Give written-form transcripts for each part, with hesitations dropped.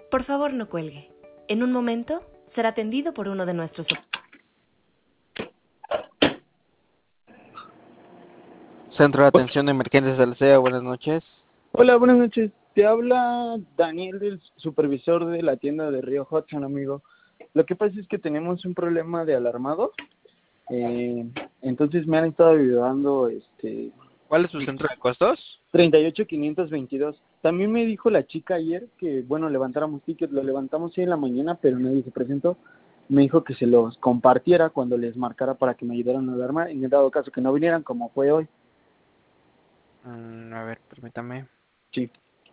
Por favor, no cuelgue. En un momento será atendido por uno de nuestros... Centro de Atención de Emergencias del CEA, buenas noches. Hola, buenas noches. Te habla Daniel, del supervisor de la tienda de Río Hudson, amigo. Lo que pasa es que tenemos un problema de alarmado. Entonces me han estado ayudando, ¿Cuál es su centro de costos? 38522. También me dijo la chica ayer que, bueno, levantáramos tickets. Lo levantamos hoy en la mañana, pero nadie se presentó. Me dijo que se los compartiera cuando les marcara para que me ayudaran a alarmar, en dado caso que no vinieran como fue hoy. A ver, permítame. Sí.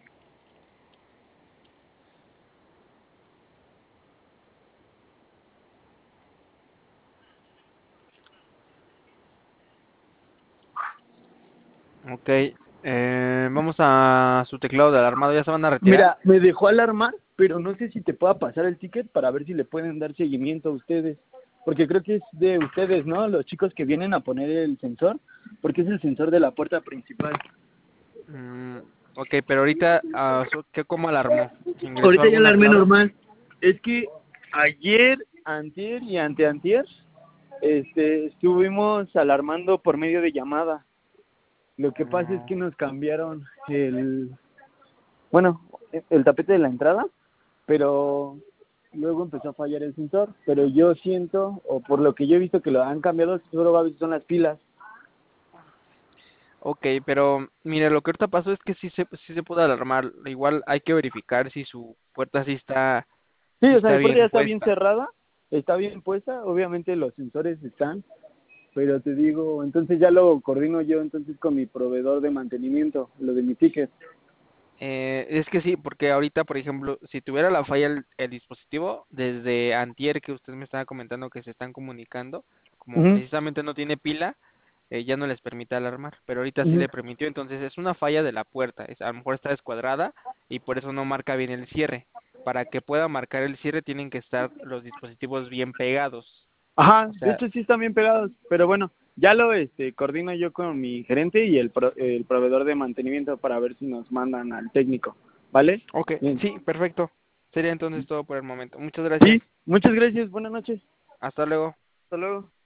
Ok, vamos a su teclado de alarmado, ¿ya se van a retirar? Mira, me dejó alarmar, pero no sé si te pueda pasar el ticket para ver si le pueden dar seguimiento a ustedes. Porque creo que es de ustedes, ¿no? Los chicos que vienen a poner el sensor, porque es el sensor de la puerta principal. Mm, ok, pero ahorita, ¿qué cómo alarmó? ¿Ingresó a Ahorita ya alguna alarmé clave? normal. Es que ayer, antier y anteantier, estuvimos alarmando por medio de llamada. Lo que pasa es Mm, que nos cambiaron bueno, el tapete de la entrada, pero luego empezó a fallar el sensor, pero yo siento, o por lo que yo he visto que lo han cambiado, solo a veces son las pilas. ok, pero mire, lo que ahorita pasó es que sí se puede alarmar. Igual hay que verificar si su puerta Sí, sí o sea, está mi puerta ya bien está bien puesta. cerrada, está bien puesta, obviamente los sensores están, pero te digo, entonces ya lo coordino yo entonces con mi proveedor de mantenimiento, lo de mi ticket. Es que sí, porque ahorita, por ejemplo, si tuviera la falla el dispositivo, desde antier que usted me estaba comentando que se están comunicando, como Ujú, precisamente no tiene pila, ya no les permite alarmar, pero ahorita sí ujú. le permitió, entonces es una falla de la puerta, a lo mejor está descuadrada y por eso no marca bien el cierre. Para que pueda marcar el cierre tienen que estar los dispositivos bien pegados, Ajá, o de sea, hecho sí están bien pegados, pero bueno, ya lo coordino yo con mi gerente y el proveedor de mantenimiento para ver si nos mandan al técnico, ¿vale? ok, Bien. sí, perfecto, sería entonces todo por el momento. Muchas gracias, Sí, muchas gracias, buenas noches, hasta luego. hasta luego.